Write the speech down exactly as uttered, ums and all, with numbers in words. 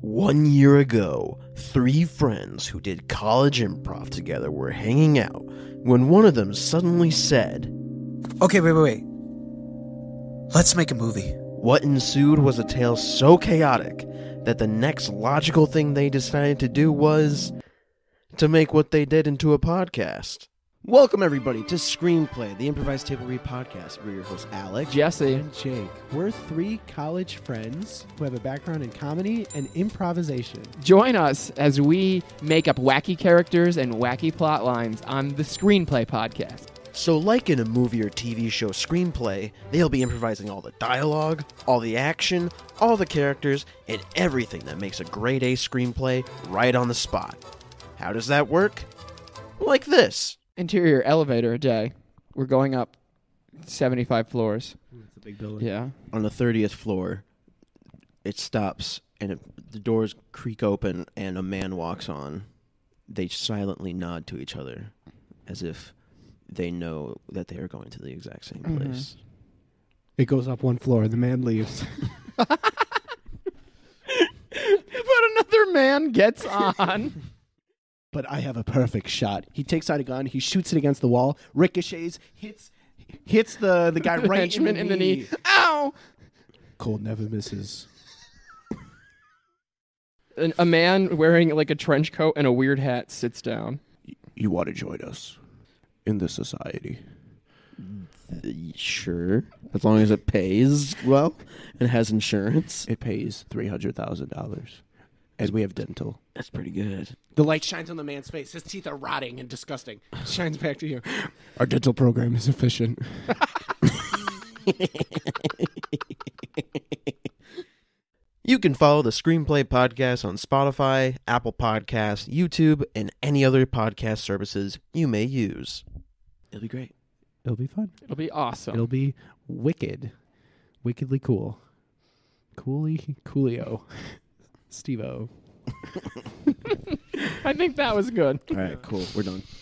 One year ago, three friends who did college improv together were hanging out when one of them suddenly said, Okay, wait, wait, wait. Let's make a movie. What ensued was a tale so chaotic that the next logical thing they decided to do was to make what they did into a podcast. Welcome, everybody, to Screenplay, the improvised table read podcast. We're your hosts, Alex, Jesse, and Jake. We're three college friends who have a background in comedy and improvisation. Join us as we make up wacky characters and wacky plot lines on the Screenplay podcast. So like in a movie or T V show screenplay, they'll be improvising all the dialogue, all the action, all the characters, and everything that makes a grade A screenplay right on the spot. How does that work? Like this. Interior elevator a day. We're going up seventy-five floors. It's a big building. Yeah. On the thirtieth floor, it stops, and it, the doors creak open, and a man walks on. They silently nod to each other, as if they know that they are going to the exact same Mhm. place. It goes up one floor, the man leaves. But another man gets on. But I have a perfect shot. He takes out a gun, he shoots it against the wall, ricochets, hits hits the, the guy right in the, Henchman in the knee. knee. Ow! Cole never misses. An, a man wearing like a trench coat and a weird hat sits down. You want to join us in this society? Uh, Sure, as long as it pays well and has insurance. It pays three hundred thousand dollars. As we have dental. That's pretty good. The light shines on the man's face. His teeth are rotting and disgusting. Shines back to you. Our dental program is efficient. You can follow the Screenplay Podcast on Spotify, Apple Podcasts, YouTube, and any other podcast services you may use. It'll be great. It'll be fun. It'll be awesome. It'll be wicked. Wickedly cool. Coolly coolio. Steve-O. I think that was good. All right, cool. We're done.